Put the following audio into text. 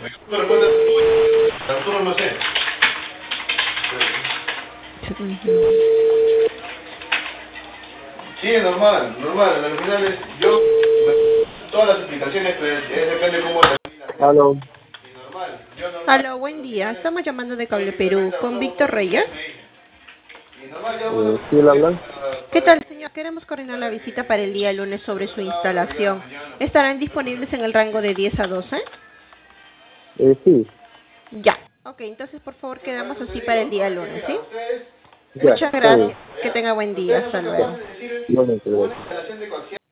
Arturo no sé. Sí, normal, normal. Al final es yo, todas las explicaciones, pues, depende cómo termina. Aló. Normal, yo normal. Aló, buen día. Estamos llamando de Cable Perú con Víctor Reyes. ¿Sí él habla? ¿Qué tal, señor? Queremos coordinar la visita para el día lunes sobre su instalación. ¿Estarán disponibles en el rango de 10 a 12? Sí. Ya. Ok, entonces por favor quedamos así para el día lunes, ¿sí? Ya, Muchas está bien. gracias. Que tenga buen día. Hasta luego. Ya. Igualmente, gracias.